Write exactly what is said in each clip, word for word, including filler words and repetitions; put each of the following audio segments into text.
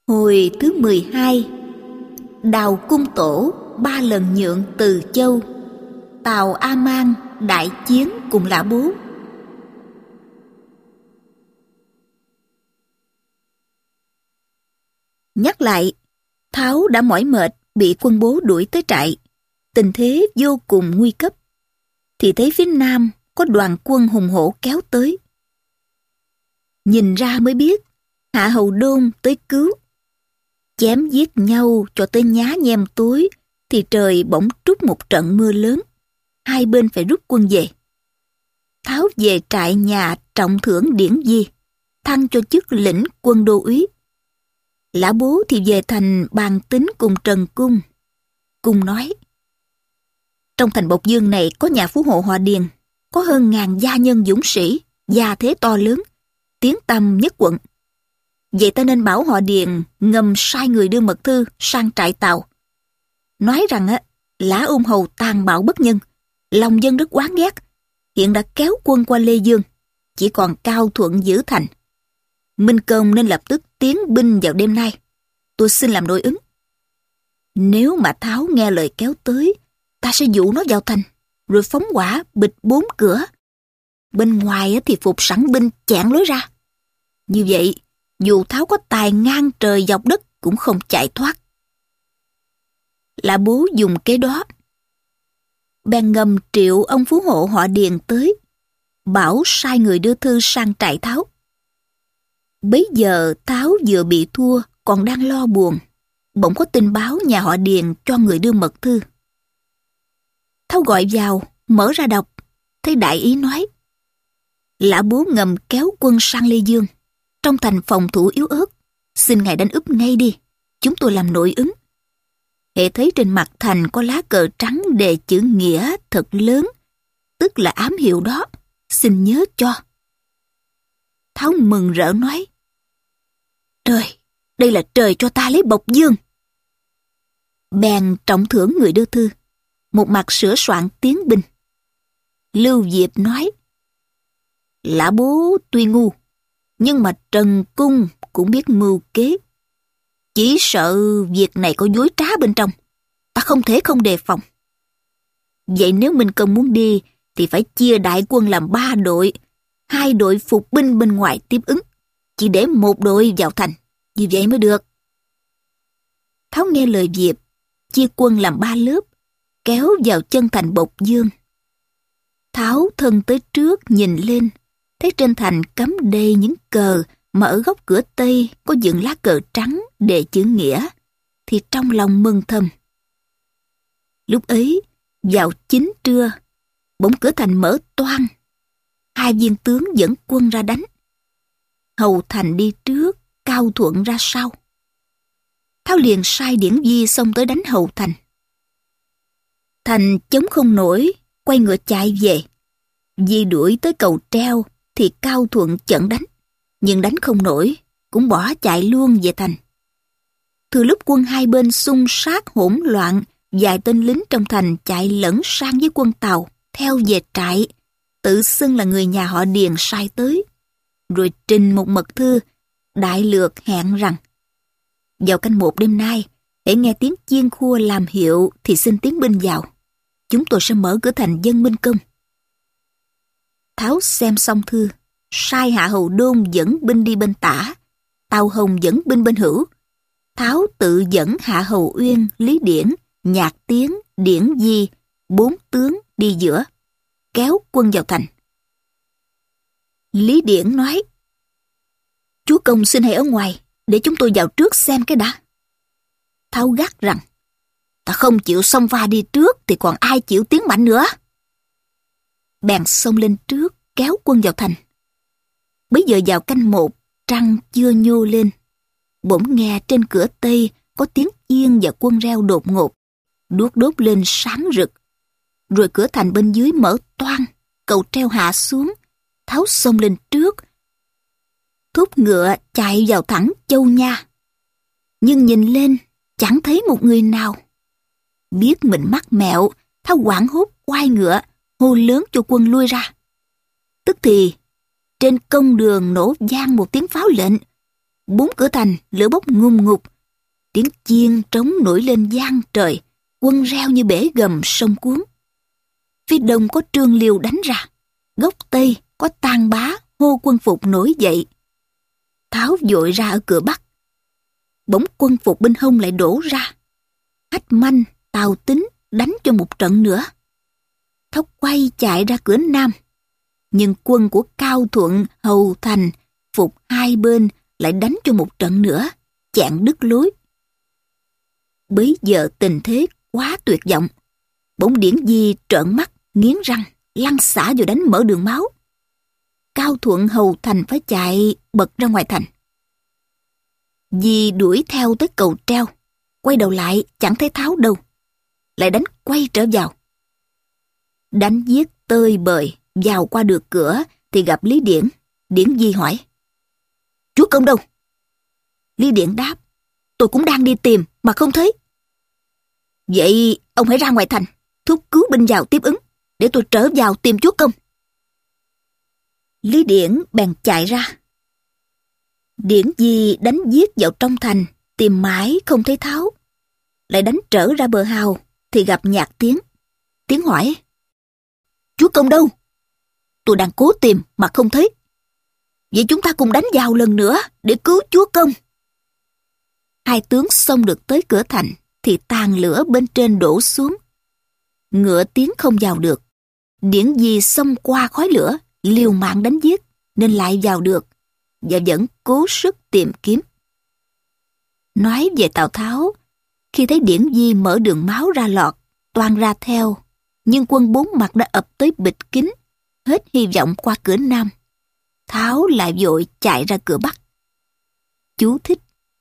Hồi thứ mười hai, Đào Cung Tổ ba lần nhượng Từ Châu, Tào A Mang đại chiến cùng Lã Bố. Nhắc lại, Tháo đã mỏi mệt bị quân Bố đuổi tới trại, tình thế vô cùng nguy cấp, thì thấy phía nam có đoàn quân hùng hổ kéo tới. Nhìn ra mới biết Hạ Hầu Đôn tới cứu. Chém giết nhau cho tới nhá nhem tối thì trời bỗng trút một trận mưa lớn, hai bên phải rút quân về. Tháo về trại nhà trọng thưởng Điển Di, thăng cho chức lĩnh quân đô úy. Lã Bố thì về thành bàn tính cùng Trần Cung. Cung nói: trong thành Bộc Dương này có nhà phú hộ họ Điền, có hơn ngàn gia nhân dũng sĩ, gia thế to lớn, tiếng tăm nhất quận. Vậy ta nên bảo họ Điền ngầm sai người đưa mật thư sang trại Tào, nói rằng á, Lã Ôn Hầu tàn bạo bất nhân, lòng dân rất oán ghét, hiện đã kéo quân qua Lê Dương, chỉ còn Cao Thuận giữ thành. Minh Công nên lập tức tiến binh vào đêm nay. Tôi xin làm đối ứng. Nếu mà Tháo nghe lời kéo tới, ta sẽ dụ nó vào thành, rồi phóng hỏa bịch bốn cửa. Bên ngoài thì phục sẵn binh chặn lối ra. Như vậy, dù Tháo có tài ngang trời dọc đất cũng không chạy thoát. Lã Bố dùng kế đó. Bèn ngầm triệu ông phú hộ họ Điền tới, bảo sai người đưa thư sang trại Tháo. Bấy giờ Tháo vừa bị thua, còn đang lo buồn, bỗng có tin báo nhà họ Điền cho người đưa mật thư. Tháo gọi vào, mở ra đọc, thấy đại ý nói: Lã Bố ngầm kéo quân sang Lê Dương, trong thành phòng thủ yếu ớt, xin ngài đánh úp ngay đi, chúng tôi làm nội ứng. Hệ thấy trên mặt thành có lá cờ trắng đề chữ nghĩa thật lớn, tức là ám hiệu đó, xin nhớ cho. Tháo mừng rỡ nói: trời, đây là trời cho ta lấy Bộc Dương. Bèn trọng thưởng người đưa thư, một mặt sửa soạn tiến binh. Lưu Diệp nói: Lã Bố tuy ngu, nhưng mà Trần Cung cũng biết mưu kế. Chỉ sợ việc này có dối trá bên trong, ta không thể không đề phòng. Vậy nếu Minh Công muốn đi thì phải chia đại quân làm ba đội, hai đội phục binh bên ngoài tiếp ứng, chỉ để một đội vào thành, như vậy mới được. Tháo nghe lời Diệp, chia quân làm ba lớp, kéo vào chân thành Bộc Dương. Tháo thân tới trước nhìn lên, thấy trên thành cắm đầy những cờ, mà ở góc cửa Tây có dựng lá cờ trắng đề chữ nghĩa, thì trong lòng mừng thầm. Lúc ấy, vào chính trưa, bỗng cửa thành mở toang, hai viên tướng dẫn quân ra đánh. Hầu Thành đi trước, Cao Thuận ra sau. Tháo liền sai Điển Di xông tới đánh Hầu Thành. Thành chống không nổi, quay ngựa chạy về. Di đuổi tới cầu treo thì Cao Thuận chặn đánh, nhưng đánh không nổi, cũng bỏ chạy luôn về thành. Từ lúc quân hai bên xung sát hỗn loạn, vài tên lính trong thành chạy lẫn sang với quân Tàu, theo về trại, tự xưng là người nhà họ Điền sai tới, rồi trình một mật thư, đại lược hẹn rằng: vào canh một đêm nay, hễ nghe tiếng chiên khua làm hiệu thì xin tiến binh vào, chúng tôi sẽ mở cửa thành dân Minh Công. Tháo xem xong thư, sai Hạ Hầu Đôn dẫn binh đi bên tả, Tào Hồng dẫn binh bên hữu. Tháo tự dẫn Hạ Hầu Uyên, Lý Điển, Nhạc Tiến, Điển Di, bốn tướng đi giữa, kéo quân vào thành. Lý Điển nói: chúa công xin hãy ở ngoài, để chúng tôi vào trước xem cái đã. Tháo gắt rằng: ta không chịu xông pha đi trước thì còn ai chịu tiến mạnh nữa. Bèn xông lên trước, kéo quân vào thành. Bấy giờ vào canh một, trăng chưa nhô lên, bỗng nghe trên cửa Tây có tiếng chiên và quân reo đột ngột, đuốc đốt lên sáng rực. Rồi cửa thành bên dưới mở toang, cầu treo hạ xuống. Tháo xông lên trước, thúc ngựa chạy vào thẳng Châu Nha. Nhưng nhìn lên chẳng thấy một người nào. Biết mình mắc mẹo, Tháo hoảng hốt quay ngựa, hô lớn cho quân lui ra. Tức thì trên công đường nổ vang một tiếng pháo lệnh, Bốn cửa thành lửa bốc ngùn ngụt, tiếng chiên trống nổi lên vang trời, quân reo như bể gầm sông cuốn. Phía đông có Trương Liêu đánh ra, góc tây có Tang Bá hô quân phục nổi dậy. Tháo vội ra ở cửa bắc, bỗng quân phục bên hông lại đổ ra. Hách Manh, Tào Tính đánh cho một trận nữa. Tháo quay chạy ra cửa nam, nhưng quân của Cao Thuận, Hầu Thành phục hai bên lại đánh cho một trận nữa, chặn đứt lối. Bấy giờ tình thế quá tuyệt vọng, bỗng Điển Di trợn mắt, nghiến răng, lăn xả vào đánh mở đường máu. Cao Thuận, Hầu Thành phải chạy bật ra ngoài thành. Di đuổi theo tới cầu treo, quay đầu lại chẳng thấy Tháo đâu, lại đánh quay trở vào. Đánh giết tơi bời, vào qua được cửa thì gặp Lý Điển. Điển Di hỏi: "Chúa công đâu?" Lý Điển đáp: "Tôi cũng đang đi tìm mà không thấy." "Vậy ông hãy ra ngoài thành, thúc cứu binh vào tiếp ứng, để tôi trở vào tìm chúa công." Lý Điển bèn chạy ra. Điển Di đánh giết vào trong thành, tìm mãi không thấy Tháo. Lại đánh trở ra bờ hào thì gặp Nhạc Tiến. Tiến hỏi: "Chúa công đâu?" "Tôi đang cố tìm mà không thấy." "Vậy chúng ta cùng đánh vào lần nữa để cứu chúa công." Hai tướng xông được tới cửa thành thì tàn lửa bên trên đổ xuống. Ngựa Tiến không vào được. Điển Di xông qua khói lửa, liều mạng đánh giết nên lại vào được, và vẫn cố sức tìm kiếm. Nói về Tào Tháo, khi thấy Điển Di mở đường máu ra lọt, toan ra theo, nhưng quân bốn mặt đã ập tới bịt kín, hết hy vọng qua cửa nam. Tháo lại vội chạy ra cửa bắc. Chú thích: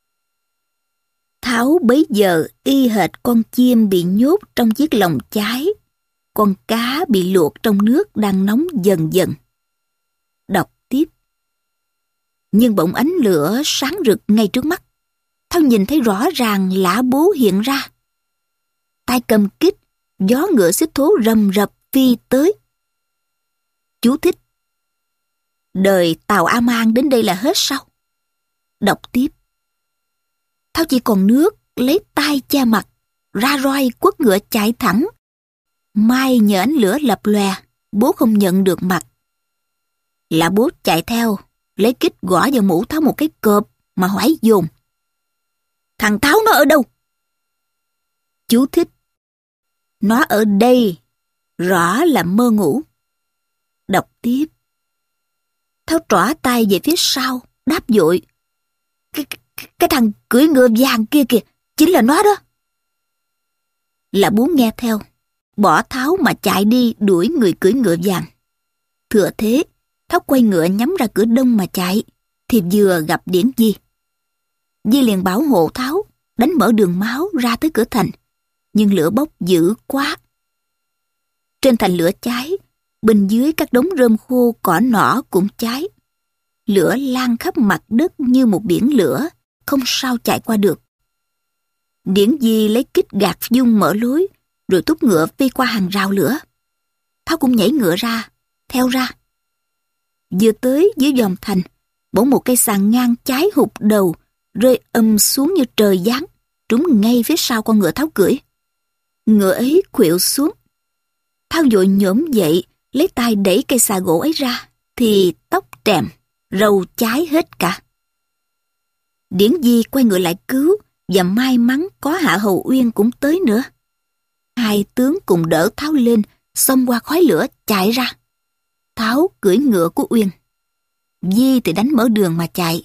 Tháo bấy giờ y hệt con chim bị nhốt trong chiếc lồng cháy, con cá bị luộc trong nước đang nóng dần dần. Đọc tiếp. Nhưng bỗng ánh lửa sáng rực ngay trước mắt. Tháo nhìn thấy rõ ràng Lã Bố hiện ra. Tay cầm kích, gió ngựa xích thố rầm rập phi tới. Chú thích: đời Tào A Mang đến đây là hết sao? Đọc tiếp. Tháo chỉ còn nước, lấy tay che mặt, ra roi quất ngựa chạy thẳng. May nhờ ánh lửa lập lòe, bố không nhận được mặt. Lã Bố chạy theo, lấy kích gõ vào mũ Tháo một cái cọp mà hỏi dồn: "Thằng Tháo nó ở đâu?" Chú thích: Nó ở đây, rõ là mơ ngủ. Đọc tiếp. Tháo trỏ tay về phía sau, đáp vội: Cái, cái, cái thằng cưỡi ngựa vàng kia kìa, chính là nó đó. Lã Bố nghe theo, bỏ Tháo mà chạy đi đuổi người cưỡi ngựa vàng. Thừa thế, Tháo quay ngựa nhắm ra cửa đông mà chạy, thì vừa gặp Điển Di. Di liền bảo hộ Tháo, đánh mở đường máu ra tới cửa thành, nhưng lửa bốc dữ quá. Trên thành lửa cháy, bên dưới các đống rơm khô cỏ nỏ cũng cháy. Lửa lan khắp mặt đất như một biển lửa, không sao chạy qua được. Điển Di lấy kích gạt dung mở lối, rồi thúc ngựa phi qua hàng rào lửa. Tháo cũng nhảy ngựa ra, theo ra. Vừa tới dưới vòm thành, bỗng một cây sàng ngang cháy hụt đầu, rơi âm xuống như trời giáng, trúng ngay phía sau con ngựa Tháo cưỡi. Ngựa ấy khuỵu xuống. Tháo vội nhổm dậy, lấy tay đẩy cây xà gỗ ấy ra, thì tóc trèm, râu cháy hết cả. Điển Di quay ngựa lại cứu, và may mắn có Hạ Hầu Uyên cũng tới nữa. Hai tướng cùng đỡ Tháo lên, xông qua khói lửa chạy ra. Tháo cưỡi ngựa của Uyên, Di thì đánh mở đường mà chạy.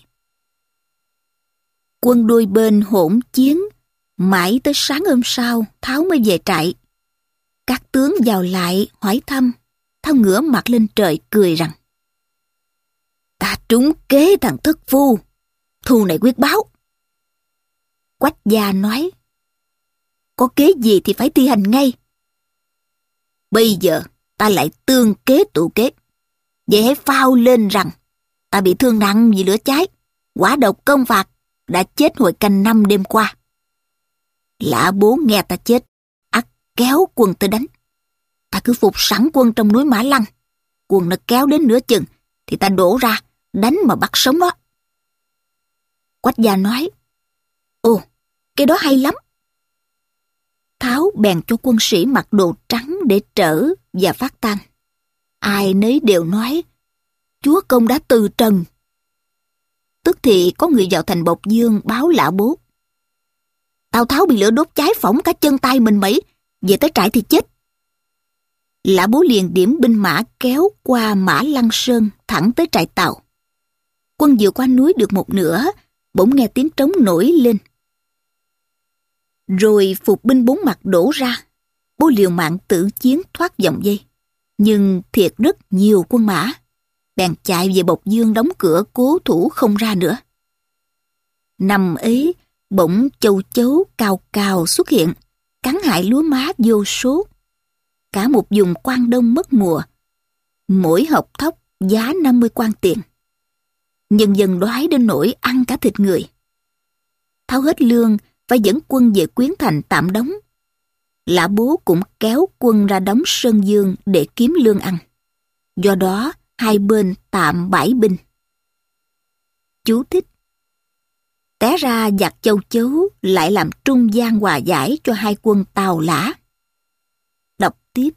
Quân đôi bên hỗn chiến, mãi tới sáng hôm sau Tháo mới về trại. Các tướng vào lại hỏi thăm. Tháo ngửa mặt lên trời cười rằng: Ta trúng kế thằng thất phu, thù này quyết báo. Quách gia nói: Có kế gì thì phải thi hành ngay. Bây giờ ta lại tương kế tụ kế. Vậy hãy phao lên rằng ta bị thương nặng vì lửa cháy, quả độc công phạt, đã chết hồi canh năm đêm qua. Lã Bố nghe ta chết, ắt kéo quân tới đánh. Ta cứ phục sẵn quân trong núi Mã Lăng. Quân nó kéo đến nửa chừng thì ta đổ ra đánh mà bắt sống nó. Quách gia nói, ồ, cái đó hay lắm. Tháo bèn cho quân sĩ mặc đồ trắng để trở và phát tang. Ai nấy đều nói, chúa công đã từ trần. Tức thì có người vào thành Bộc Dương báo Lã Bố, Tào Tháo bị lửa đốt cháy phỏng cả chân tay mình mẩy, về tới trại thì chết. Lã Bố liền điểm binh mã kéo qua Mã Lăng Sơn thẳng tới trại Tào. Quân vừa qua núi được một nửa, bỗng nghe tiếng trống nổi lên. Rồi phục binh bốn mặt đổ ra. Bố liều mạng tử chiến thoát vòng dây, nhưng thiệt rất nhiều quân mã. Bèn chạy về Bộc Dương đóng cửa cố thủ không ra nữa. Năm ấy, bỗng châu chấu cao cao xuất hiện, cắn hại lúa má vô số. Cả một vùng Quan Đông mất mùa. Mỗi hộc thóc giá năm mươi quan tiền. Nhân dân đói đến nỗi ăn cả thịt người. Tháo hết lương, phải dẫn quân về Quyến Thành tạm đóng. Lã Bố cũng kéo quân ra đóng Sơn Dương để kiếm lương ăn. Do đó, hai bên tạm bãi binh. Chú thích: té ra giặc châu chấu lại làm trung gian hòa giải cho hai quân Tào Lã. Đọc tiếp.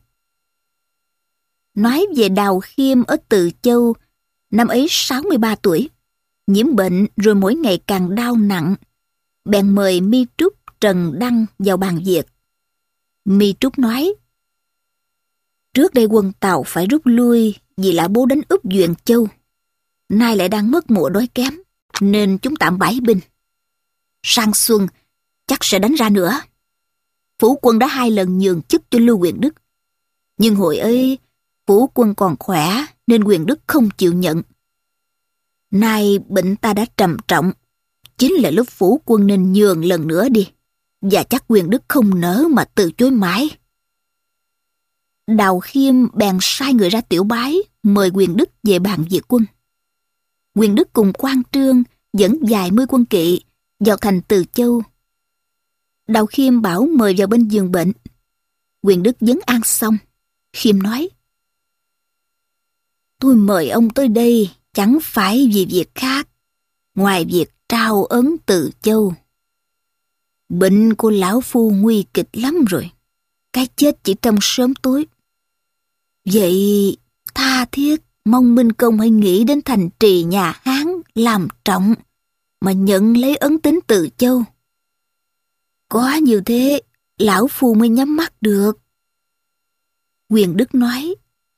Nói về Đào Khiêm ở Từ Châu, năm ấy sáu mươi ba tuổi, nhiễm bệnh rồi mỗi ngày càng đau nặng. Bèn mời Mi Trúc, Trần Đăng vào bàn việc. Mi Trúc nói, trước đây quân Tào phải rút lui vì Lã Bố đánh úp Duyện Châu. Nay lại đang mất mùa đói kém, nên chúng tạm bãi binh. Sang xuân chắc sẽ đánh ra nữa. Phủ quân đã hai lần nhường chức cho Lưu Quyền Đức, nhưng hồi ấy phủ quân còn khỏe nên Quyền Đức không chịu nhận. Nay bệnh ta đã trầm trọng, chính là lúc phủ quân nên nhường lần nữa đi, và chắc Quyền Đức không nỡ mà từ chối mãi. Đào Khiêm bèn sai người ra tiểu bái mời Quyền Đức về bàn việc quân. Quyền Đức cùng Quan Trương dẫn vài mươi quân kỵ vào thành Từ Châu. Đào Khiêm bảo mời vào bên giường bệnh. Quyền Đức vấn an xong, Khiêm nói, tôi mời ông tới đây chẳng phải vì việc khác, ngoài việc trao ấn Từ Châu. Bệnh của lão phu nguy kịch lắm rồi, cái chết chỉ trong sớm tối. Vậy tha thiết mong Minh Công hãy nghĩ đến thành trì nhà Hán làm trọng mà nhận lấy ấn tín Từ Châu. Có như thế, lão phu mới nhắm mắt được. Quyền Đức nói,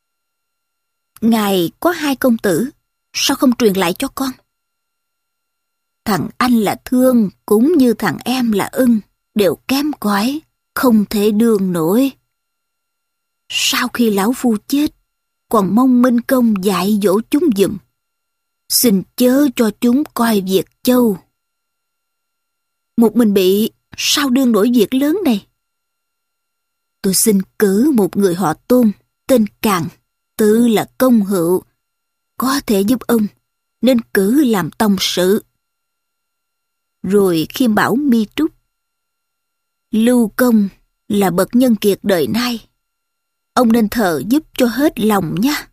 ngài có hai công tử, sao không truyền lại cho con? Thằng anh là Thương cũng như thằng em là Ưng, đều kém cỏi, không thể đương nổi. Sau khi lão phu chết, còn mong Minh Công dạy dỗ chúng giùm. Xin chớ cho chúng coi việc Châu. Một mình bị, sao đương nổi việc lớn này? Tôi xin cử một người họ Tôn, tên Càn, tự là công hữu, có thể giúp ông, nên cử làm tông sự. Rồi Khiêm bảo Mi Trúc, Lưu Công là bậc nhân kiệt đời nay, ông nên thờ giúp cho hết lòng nhé.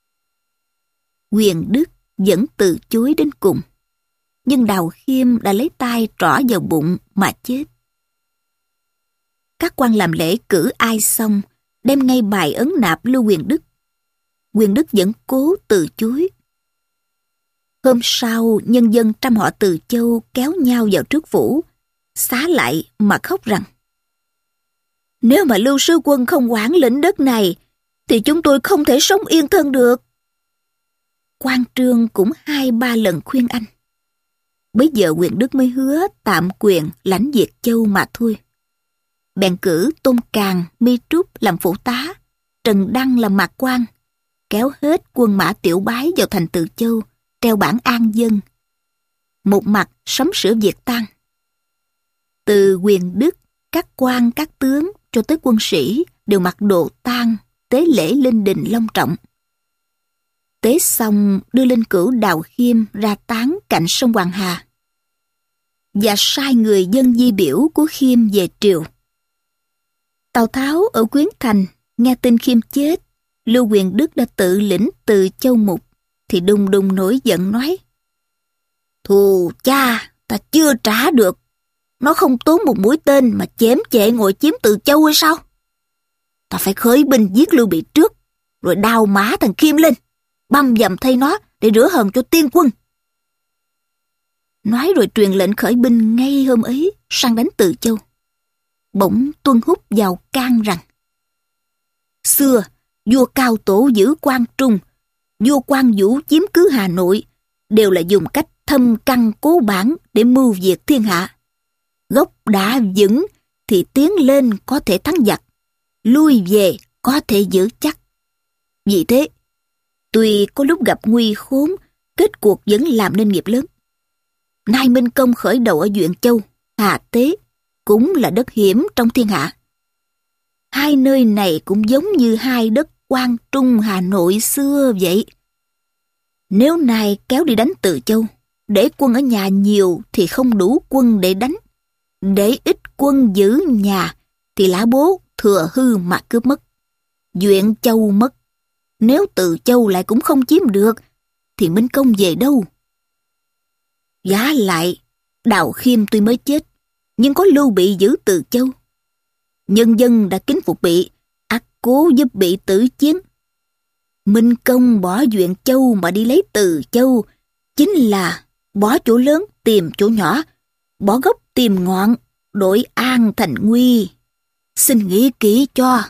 Quyền Đức vẫn từ chối đến cùng, nhưng Đào Khiêm đã lấy tay trỏ vào bụng mà chết. Các quan làm lễ cử ai xong, đem ngay bài ấn nạp Lưu Quyền Đức. Quyền Đức vẫn cố từ chối. Hôm sau, nhân dân trăm họ Từ Châu kéo nhau vào trước phủ, xá lại mà khóc rằng, nếu mà Lưu sư quân không quản lĩnh đất này, thì chúng tôi không thể sống yên thân được. Quan Trương cũng hai ba lần khuyên anh. Bấy giờ Quyền Đức mới hứa tạm quyền lãnh Việt Châu mà thôi. Bèn cử Tôn Càn, Mi Trúc làm phụ tá, Trần Đăng làm mạc quan, kéo hết quân mã tiểu bái vào thành Từ Châu, treo bảng an dân. Một mặt sắm sửa việc tang. Từ Quyền Đức, các quan các tướng cho tới quân sĩ đều mặc đồ tang, tế lễ linh đình long trọng. Tế xong đưa linh cữu Đào Khiêm ra táng cạnh sông Hoàng Hà, và sai người dân di biểu của Khiêm về triều. Tào Tháo ở Quyến Thành nghe tin Khiêm chết, Lưu Quyền Đức đã tự lĩnh Từ Châu mục, thì đùng đùng nổi giận nói, thù cha Ta chưa trả được. Nó không tốn một mũi tên mà chém chệ ngồi chiếm Từ Châu hay sao? Ta phải khởi binh giết Lưu Bị trước, rồi đào mã thằng Khiêm lên, băm dầm thay nó để rửa hờn cho tiên quân. Nói rồi truyền lệnh khởi binh ngay hôm ấy sang đánh Từ Châu. Bỗng Tuân Húc vào can rằng: xưa vua Cao Tổ giữ Quang Trung, vua Quang Vũ chiếm cứ Hà Nội, đều là dùng cách thâm căn cố bản để mưu diệt thiên hạ. Gốc đã vững thì tiến lên có thể thắng giặc, lui về có thể giữ chắc. Vì thế, tuy có lúc gặp nguy khốn, kết cuộc vẫn làm nên nghiệp lớn. Nay Minh Công khởi đầu ở Duyện Châu, Hà Tế, cũng là đất hiểm trong thiên hạ. Hai nơi này cũng giống như hai đất Quang Trung Hà Nội xưa vậy. Nếu nay kéo đi đánh Từ Châu, để quân ở nhà nhiều thì không đủ quân để đánh. Để ít quân giữ nhà thì lã bố thừa hư mà cướp mất. Duyện Châu mất, nếu Từ Châu lại cũng không chiếm được thì Minh Công về đâu? Vả lại, Đào Khiêm tuy mới chết, nhưng có Lưu Bị giữ Từ Châu. Nhân dân đã kính phục Bị, ắt cố giúp Bị tử chiến. Minh Công bỏ Duyện Châu mà đi lấy Từ Châu, chính là bỏ chỗ lớn tìm chỗ nhỏ, bỏ gốc tìm ngọn, đổi an thành nguy. Xin nghĩ kỹ cho.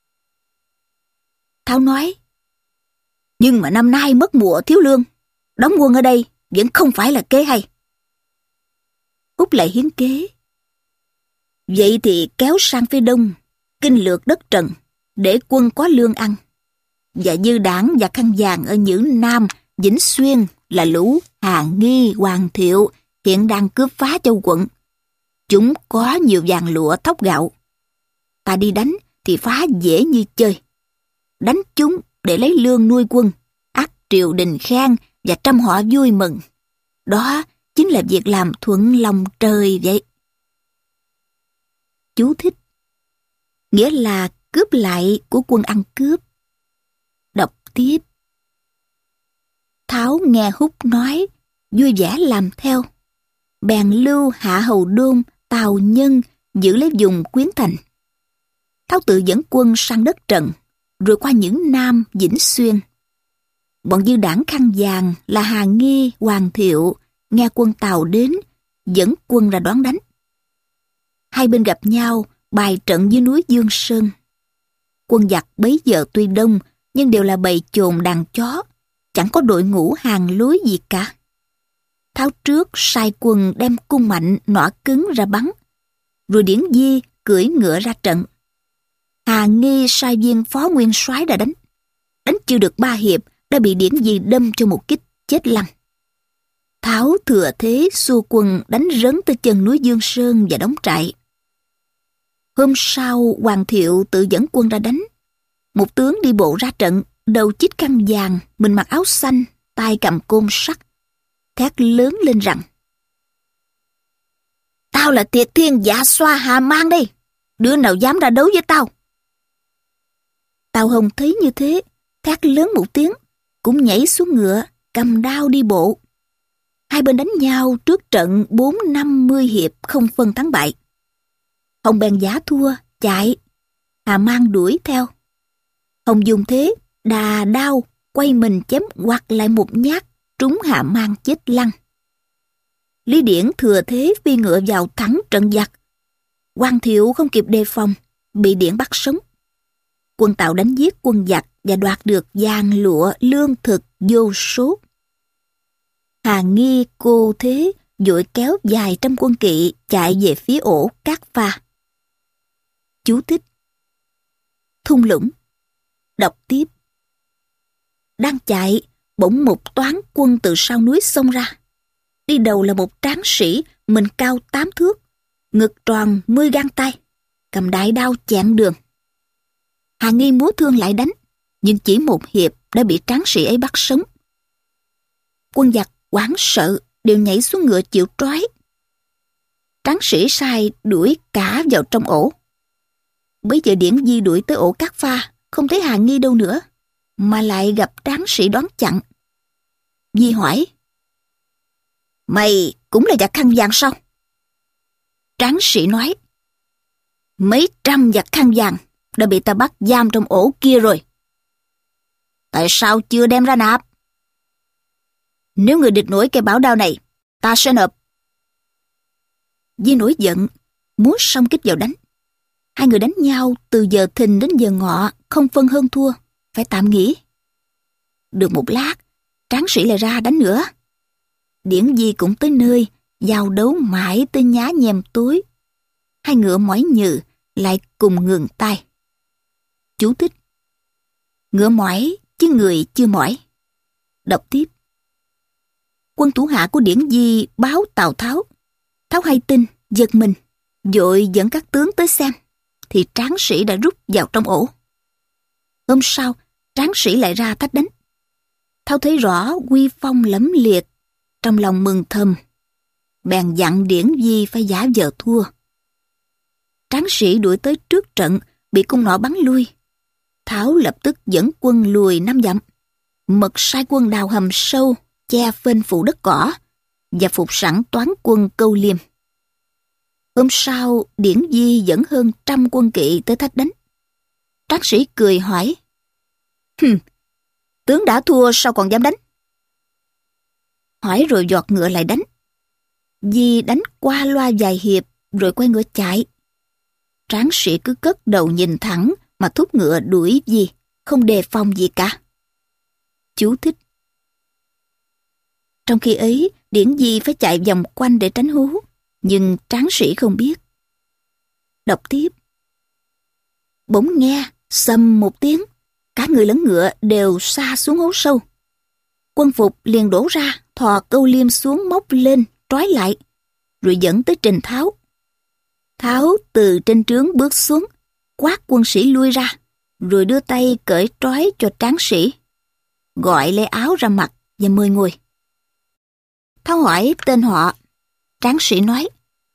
Tháo nói: nhưng mà năm nay mất mùa thiếu lương, đóng quân ở đây vẫn không phải là kế hay. Húc lại hiến kế: vậy thì kéo sang phía đông, kinh lược đất Trần, để quân có lương ăn. Và Dư Đảng và Khăn Vàng ở Nhữ Nam, Vĩnh Xuyên là lũ Hà Nghi, Hoàng Thiệu hiện đang cướp phá châu quận. Chúng có nhiều vàng lụa thóc gạo. Ta đi đánh thì phá dễ như chơi. Đánh chúng để lấy lương nuôi quân, ắt triều đình khen và trăm họ vui mừng. Đó chính là việc làm thuận lòng trời vậy. Chú thích: nghĩa là cướp lại của quân ăn cướp. Đọc tiếp. Tháo nghe Húc nói, vui vẻ làm theo. Bèn lưu Hạ Hầu Đôn, Tào Nhân giữ lấy vùng Quyến Thành. Tháo tự dẫn quân sang đất Trần, rồi qua những Nam, Vĩnh Xuyên. Bọn Dư Đảng Khăn Vàng là Hà Nghi, Hoàng Thiệu nghe quân Tào đến, dẫn quân ra đón đánh. Hai bên gặp nhau, bài trận dưới núi Dương Sơn. Quân giặc bấy giờ tuy đông, nhưng đều là bầy chồn đàn chó, chẳng có đội ngũ hàng lối gì cả. Tháo trước sai quân đem cung mạnh nỏ cứng ra bắn, rồi Điển Di cưỡi ngựa ra trận. Hà Nghi sai viên phó nguyên soái đã đánh. Đánh chưa được ba hiệp đã bị Điển Di đâm cho một kích chết lăn. Tháo thừa thế xua quân đánh rấn tới chân núi Dương Sơn và đóng trại. Hôm sau Hoàng Thiệu tự dẫn quân ra đánh. Một tướng đi bộ ra trận, đầu chít khăn vàng, mình mặc áo xanh, tay cầm côn sắt, thét lớn lên rằng: tao là Thiệt Thiên Dạ Xoa Hà Mang đây, đứa nào dám ra đấu với tao? Tào Hồng thấy như thế, thét lớn một tiếng, cũng nhảy xuống ngựa, cầm đao đi bộ. Hai bên đánh nhau trước trận bốn năm mươi hiệp không phân thắng bại. Hồng bèn giả thua, chạy. Hà Mang đuổi theo. Hồng dùng thế, đà đao, quay mình chém quạt lại một nhát, trúng Hà Mang chết lăn. Lý Điển thừa thế phi ngựa vào thắng trận giặc. Hoàng Thiệu không kịp đề phòng, bị Điển bắt sống. Quân Tào đánh giết quân giặc và đoạt được vàng lụa, lương thực vô số. Hà Nghi cô thế vội kéo dài trăm quân kỵ chạy về phía ổ Cát Pha. Chú thích: thung lũng. Đọc tiếp. Đang chạy, bỗng một toán quân từ sau núi xông ra. Đi đầu là một tráng sĩ, mình cao tám thước, ngực tròn mươi gang tay, cầm đại đao chặn đường. Hà Nghi múa thương lại đánh, nhưng chỉ một hiệp đã bị tráng sĩ ấy bắt sống. Quân giặc hoảng sợ, đều nhảy xuống ngựa chịu trói. Tráng sĩ sai đuổi cả vào trong ổ. Bấy giờ Điển Di đuổi tới ổ Cát Pha, không thấy Hà Nghi đâu nữa, mà lại gặp tráng sĩ đón chặn. Di hỏi: mày cũng là giặc khăn vàng sao? Tráng sĩ nói, mấy trăm giặc khăn vàng đã bị ta bắt giam trong ổ kia rồi. Tại sao chưa đem ra nạp? Nếu người địch nổi cây bảo đao này, ta sẽ nộp. Di nổi giận, múa song kích vào đánh. Hai người đánh nhau từ giờ thìn đến giờ ngọ, không phân hơn thua, phải tạm nghỉ. Được một lát, tráng sĩ lại ra đánh nữa. Điển Di cũng tới nơi, giao đấu mãi tới nhá nhem tối. Hai ngựa mỏi nhừ lại cùng ngừng tay. Chú thích: ngựa mỏi chứ người chưa mỏi. Đọc tiếp. Quân thủ hạ của Điển Di báo Tào Tháo. Tháo hay tin, giật mình, vội dẫn các tướng tới xem, thì tráng sĩ đã rút vào trong ổ. Hôm sau, tráng sĩ lại ra thách đánh. Tháo thấy rõ uy phong lẫm liệt, trong lòng mừng thầm, bèn dặn Điển Di phải giả vờ thua. Tráng sĩ đuổi tới trước trận, bị cung nỏ bắn lui. Tháo lập tức dẫn quân lùi năm dặm, mật sai quân đào hầm sâu, che phên phủ đất cỏ và phục sẵn toán quân Câu Liêm. Hôm sau, Điển Di dẫn hơn trăm quân kỵ tới thách đánh. Tráng sĩ cười hỏi, hừm, tướng đã thua sao còn dám đánh? Hỏi rồi giọt ngựa lại đánh. Di đánh qua loa vài hiệp rồi quay ngựa chạy. Tráng sĩ cứ cất đầu nhìn thẳng mà thúc ngựa đuổi Di, không đề phòng gì cả. Chú thích: trong khi ấy, Điển Di phải chạy vòng quanh để tránh hú, nhưng tráng sĩ không biết. Đọc tiếp. Bỗng nghe xầm một tiếng, cả người lẫn ngựa đều sa xuống hố sâu. Quân phục liền đổ ra, thò Câu Liêm xuống móc lên, trói lại, rồi dẫn tới Trình Tháo. Tháo từ trên trướng bước xuống, quát quân sĩ lui ra, rồi đưa tay cởi trói cho tráng sĩ, gọi lấy áo ra mặc và mời ngồi. Tháo hỏi tên họ. Tráng sĩ nói,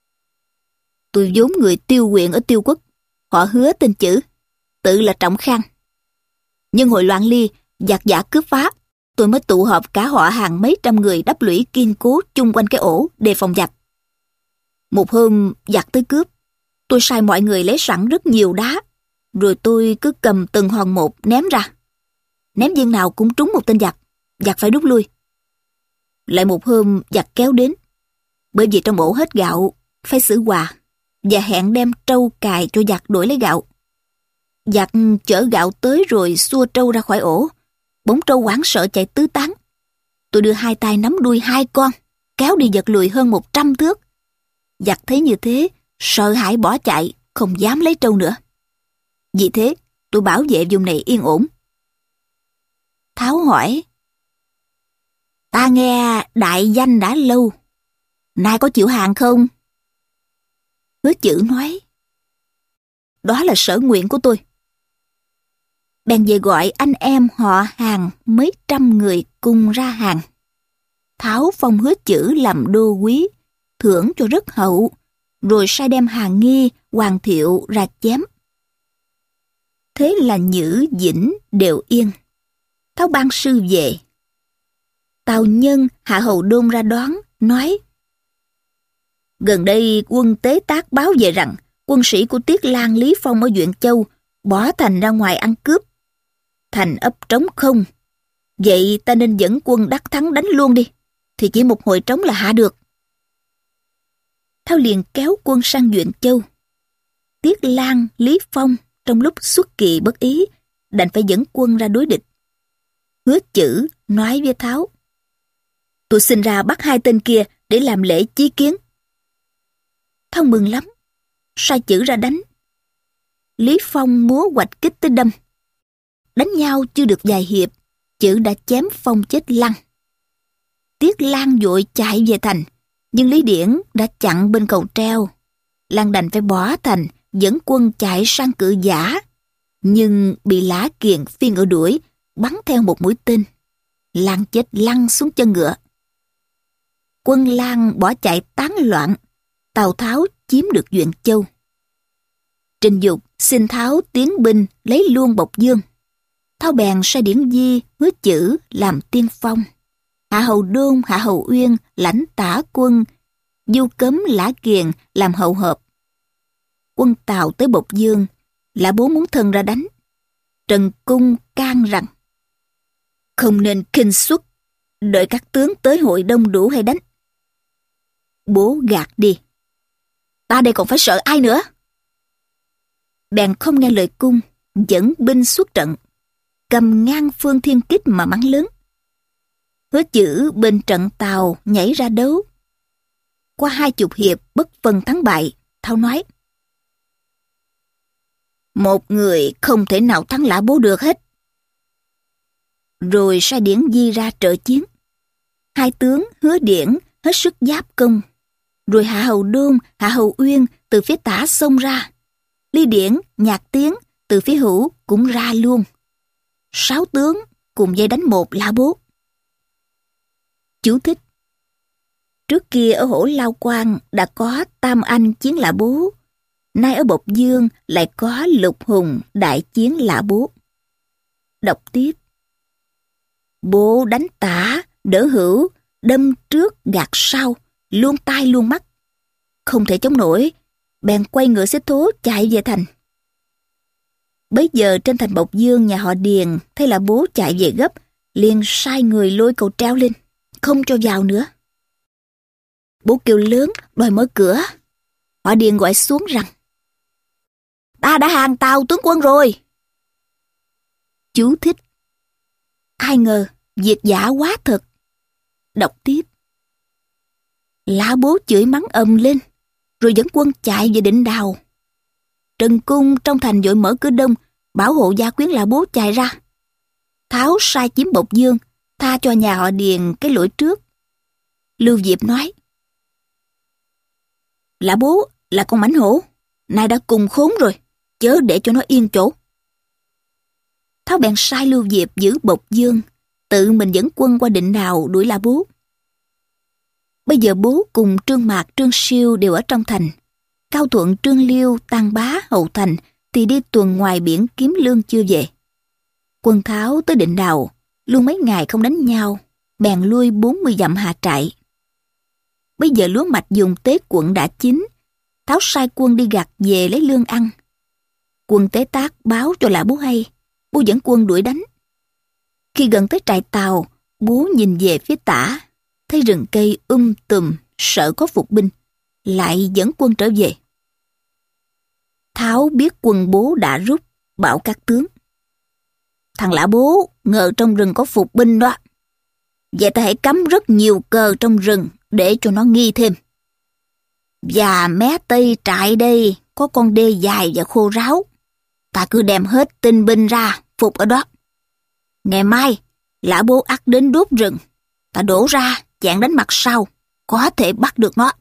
tôi vốn người Tiêu huyện ở Tiêu Quốc, họ Hứa tên Chử, tự là Trọng Khang. Nhưng hồi loạn ly, giặc giả cướp phá, tôi mới tụ họp cả họ hàng mấy trăm người đắp lũy kiên cố chung quanh cái ổ đề phòng giặc. Một hôm giặc tới cướp, tôi sai mọi người lấy sẵn rất nhiều đá, rồi tôi cứ cầm từng hòn một ném ra. Ném viên nào cũng trúng một tên giặc, giặc phải rút lui. Lại một hôm giặc kéo đến, bởi vì trong ổ hết gạo, phải xử quà, và hẹn đem trâu cài cho giặc đổi lấy gạo. Giặc chở gạo tới rồi xua trâu ra khỏi ổ, bỗng trâu hoảng sợ chạy tứ tán. Tôi đưa hai tay nắm đuôi hai con, kéo đi giật lùi hơn một trăm thước. Giặc thấy như thế, sợ hãi bỏ chạy, không dám lấy trâu nữa. Vì thế, tôi bảo vệ vùng này yên ổn. Tháo hỏi, ta nghe đại danh đã lâu, nay có chịu hàng không? Hứa Chử nói, đó là sở nguyện của tôi. Bèn về gọi anh em họ hàng mấy trăm người cùng ra hàng. Tháo phong Hứa Chử làm đô quý, thưởng cho rất hậu, rồi sai đem Hàn Nghi, Hoàng Thiệu ra chém. Thế là Nhữ, Dĩnh đều yên. Tháo ban sư về. Tào Nhân, Hạ Hầu Đôn ra đón, nói, gần đây quân Tế Tác báo về rằng quân sĩ của Tiết Lang, Lý Phong ở Duyện Châu bỏ thành ra ngoài ăn cướp. Thành ấp trống không. Vậy ta nên dẫn quân đắc thắng đánh luôn đi, thì chỉ một hồi trống là hạ được. Tháo liền kéo quân sang Duyện Châu. Tiết Lang, Lý Phong trong lúc xuất kỳ bất ý, đành phải dẫn quân ra đối địch. Hứa Chử nói với Tháo, tôi xin ra bắt hai tên kia để làm lễ chí kiến. Tháo mừng lắm, sai Chử ra đánh. Lý Phong múa hoạch kích tới đâm. Đánh nhau chưa được vài hiệp, Chử đã chém Phong chết lăn. Tiết Lang vội chạy về thành, nhưng Lý Điển đã chặn bên cầu treo. Lang đành phải bỏ thành, dẫn quân chạy sang Cự Giả, nhưng bị Lã Kiền phi ngựa đuổi, bắn theo một mũi tên. Lang chết lăn xuống chân ngựa. Quân Lang bỏ chạy tán loạn, Tào Tháo chiếm được Duyện Châu. Trình Dục xin Tháo tiến binh lấy luôn Bộc Dương. Tháo bèn sai Điển Di, Hứa Chử làm tiên phong. Hạ Hầu Đôn, Hạ Hầu Uyên lãnh tả quân du cấm Lã Kiền làm hậu hợp. Quân Tào tới Bộc Dương, Lã Bố muốn thân ra đánh. Trần Cung can rằng không nên khinh suất, đợi các tướng tới hội đông đủ hay đánh. Bố gạt đi. Ta đây còn phải sợ ai nữa? Bèn không nghe lời cung, dẫn binh xuất trận, cầm ngang phương thiên kích mà mắng lớn. Hứa Chữ bên trận Tào nhảy ra đấu. Qua hai chục hiệp bất phân thắng bại, Thao nói: một người không thể nào thắng Lã Bố được hết. Rồi sai Điển Di ra trợ chiến. Hai tướng Hứa Điển hết sức giáp công. Rồi Hạ Hầu Đôn, Hạ Hầu Uyên từ phía tả xông ra. Lý Điển, Nhạc Tiến từ phía hữu cũng ra luôn. Sáu tướng cùng dây đánh một Lã Bố. Chú thích: trước kia ở Hổ Lao Quan đã có Tam Anh chiến Lã Bố, nay ở Bộc Dương lại có Lục Hùng đại chiến Lã Bố. Đọc tiếp: Bố đánh tả, đỡ hữu, đâm trước gạt sau, luôn tai luôn mắt. Không thể chống nổi, bèn quay ngựa xích thố chạy về thành. Bấy giờ trên thành Bộc Dương nhà họ Điền thấy Lã Bố chạy về gấp, liền sai người lôi cầu treo lên, không cho vào nữa. Bố kêu lớn đòi mở cửa. Họ Điền gọi xuống rằng: ta đã hàng Tào tướng quân rồi. Chú thích: ai ngờ việc giả quá thật. Đọc tiếp: Lã Bố chửi mắng ầm lên, rồi dẫn quân chạy về Định Đào. Trần Cung trong thành vội mở cửa đông, bảo hộ gia quyến Lã Bố chạy ra. Tháo sai chiếm Bộc Dương, tha cho nhà họ Điền cái lỗi trước. Lưu Diệp nói: Lã Bố là con mãnh hổ, nay đã cùng khốn rồi, chớ để cho nó yên chỗ. Tháo bèn sai Lưu Diệp giữ Bộc Dương, tự mình dẫn quân qua Định Đào đuổi Lã Bố. Bây giờ bố cùng Trương Mạc, Trương Siêu đều ở trong thành. Cao Thuận, Trương Liêu, Tăng Bá, hậu thành thì đi tuần ngoài biển kiếm lương chưa về. Quân Tháo tới Định Đào, luôn mấy ngày không đánh nhau, bèn lui bốn mươi dặm hạ trại. Bây giờ lúa mạch dùng Tế Quận đã chín, Tháo sai quân đi gặt về lấy lương ăn. Quân Tế Tác báo cho Lã Bố hay, bố dẫn quân đuổi đánh. Khi gần tới trại Tào, bố nhìn về phía tả, thấy rừng cây um tùm, sợ có phục binh, lại dẫn quân trở về. Tháo biết quân bố đã rút, bảo các tướng: thằng Lã Bố ngờ trong rừng có phục binh đó. Vậy ta hãy cắm rất nhiều cờ trong rừng để cho nó nghi thêm. Và mé tây trại đây có con đê dài và khô ráo. Ta cứ đem hết tinh binh ra phục ở đó. Ngày mai Lã Bố ắt đến đốt rừng, ta đổ ra chặn đánh mặt sau, có thể bắt được nó.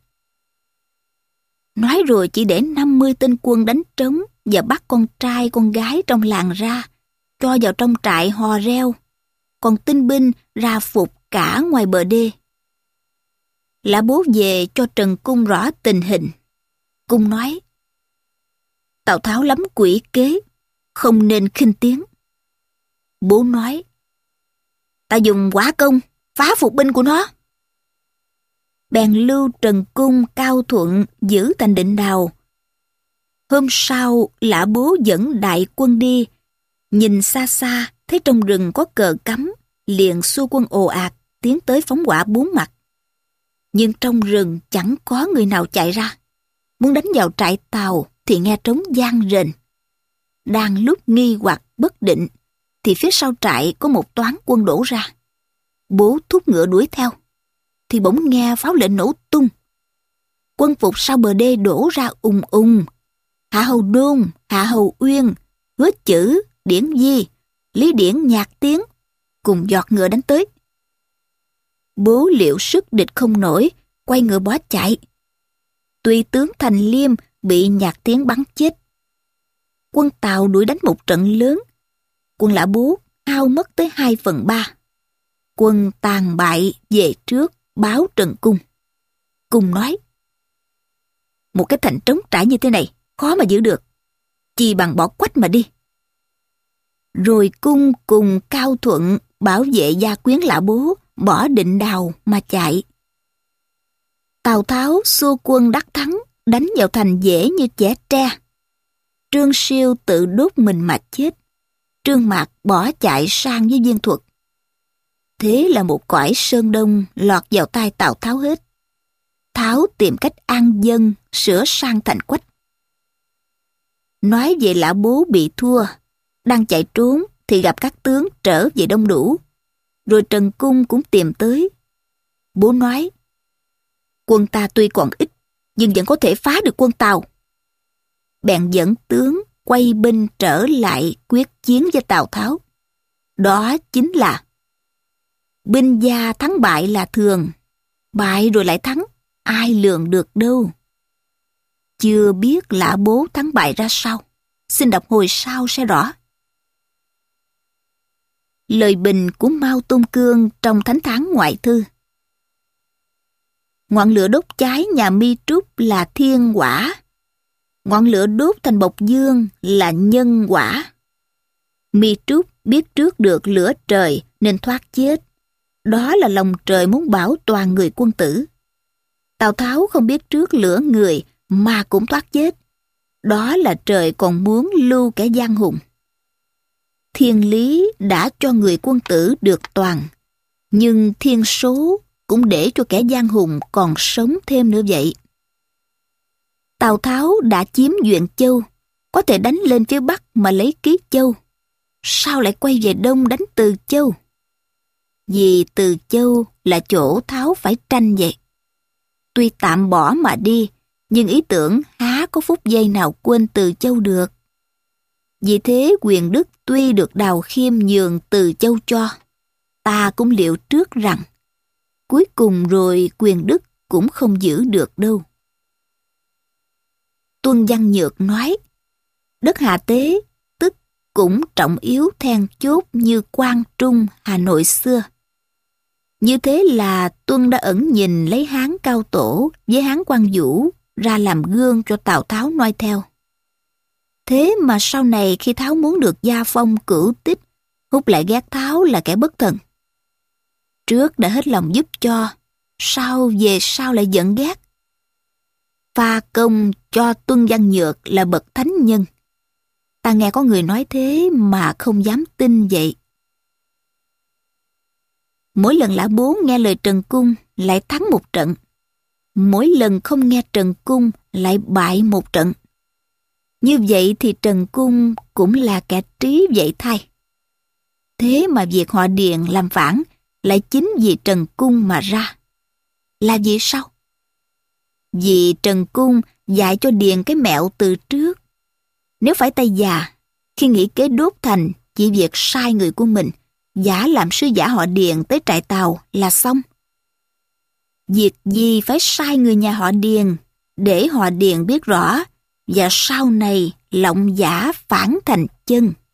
Nói rồi chỉ để năm mươi tên quân đánh trống và bắt con trai con gái trong làng ra, cho vào trong trại hò reo, còn tinh binh ra phục cả ngoài bờ đê. Lã Bố về cho Trần Cung rõ tình hình. Cung nói: Tào Tháo lắm quỷ kế, không nên khinh tiếng. Bố nói: ta dùng quả công phá phục binh của nó. Bèn lưu Trần Cung, Cao Thuận giữ thành Định Đào. Hôm sau Lã Bố dẫn đại quân đi, nhìn xa xa thấy trong rừng có cờ cắm, liền xua quân ồ ạt tiến tới phóng hỏa bốn mặt. Nhưng trong rừng chẳng có người nào chạy ra. Muốn đánh vào trại Tào thì nghe trống vang rền. Đang lúc nghi hoặc bất định thì phía sau trại có một toán quân đổ ra. Bố thúc ngựa đuổi theo thì bỗng nghe pháo lệnh nổ tung. Quân phục sau bờ đê đổ ra ùng ùng. Hạ Hầu Đôn, Hạ Hầu Uyên, Hứa Chữ, Điển Di, Lý Điển, Nhạc Tiến cùng giọt ngựa đánh tới. Bố liệu sức địch không nổi, quay ngựa bỏ chạy. Tuy tướng Thành Liêm bị Nhạc Tiến bắn chết. Quân Tào đuổi đánh một trận lớn. Quân Lã Bố hao mất tới hai phần ba. Quân tàn bại về trước báo Trần Cung. Cung nói: một cái thành trống trải như thế này khó mà giữ được, chi bằng bỏ quách mà đi. Rồi Cung cùng Cao Thuận bảo vệ gia quyến Lã Bố bỏ Định Đào mà chạy. Tào Tháo xua quân đắc thắng, đánh vào thành dễ như chẻ tre. Trương Siêu tự đốt mình mà chết. Trương Mạc bỏ chạy sang với Viên Thuật. Thế là một cõi sơn đông lọt vào tay Tào Tháo hết. Tháo tìm cách an dân, sửa sang thành quách. Nói về Lã Bố bị thua, đang chạy trốn thì gặp các tướng trở về đông đủ. Rồi Trần Cung cũng tìm tới. Bố nói, quân ta tuy còn ít, nhưng vẫn có thể phá được quân Tào. Bèn dẫn tướng quay binh trở lại quyết chiến với Tào Tháo. Đó chính là binh gia thắng bại là thường, bại rồi lại thắng, ai lường được đâu. Chưa biết Lã Bố thắng bại ra sao, xin đọc hồi sau sẽ rõ. Lời bình của Mao Tôn Cương trong Thánh Thắng Ngoại Thư. Ngọn lửa đốt cháy nhà Mi Trúc là thiên quả. Ngọn lửa đốt thành Bộc Dương là nhân quả. Mi Trúc biết trước được lửa trời nên thoát chết. Đó là lòng trời muốn bảo toàn người quân tử. Tào Tháo không biết trước lửa người mà cũng thoát chết. Đó là trời còn muốn lưu kẻ gian hùng. Thiên lý đã cho người quân tử được toàn, nhưng thiên số cũng để cho kẻ gian hùng còn sống thêm nữa vậy. Tào Tháo đã chiếm Duyện Châu, có thể đánh lên phía Bắc mà lấy Ký Châu. Sao lại quay về Đông đánh Từ Châu? Vì Từ Châu là chỗ Tháo phải tranh vậy. Tuy tạm bỏ mà đi, nhưng ý tưởng há có phút giây nào quên Từ Châu được. Vì thế Quyền Đức tuy được Đào Khiêm nhường Từ Châu cho, ta cũng liệu trước rằng cuối cùng rồi Quyền Đức cũng không giữ được đâu. Tuân Văn Nhược nói, đất Hà Tế tức cũng trọng yếu then chốt như Quang Trung Hà Nội xưa. Như thế là Tuân đã ẩn nhìn lấy Hán Cao Tổ với Hán Quang Vũ ra làm gương cho Tào Tháo noi theo. Thế mà sau này khi Tháo muốn được gia phong cửu tích, Húc lại ghét Tháo là kẻ bất thần. Trước đã hết lòng giúp cho, sau về sau lại giận ghét. Pha công cho Tuân Văn Nhược là bậc thánh nhân. Ta nghe có người nói thế mà không dám tin vậy. Mỗi lần Lã Bố nghe lời Trần Cung lại thắng một trận. Mỗi lần không nghe Trần Cung lại bại một trận. Như vậy thì Trần Cung cũng là kẻ trí vậy thay. Thế mà việc họ Điền làm phản lại chính vì Trần Cung mà ra. Là vì sao? Vì Trần Cung dạy cho Điền cái mẹo từ trước. Nếu phải tay già, khi nghĩ kế đốt thành chỉ việc sai người của mình, giả làm sứ giả họ Điền tới trại Tàu là xong. Việc gì phải sai người nhà họ Điền để họ Điền biết rõ và sau này lộng giả phản thành chân.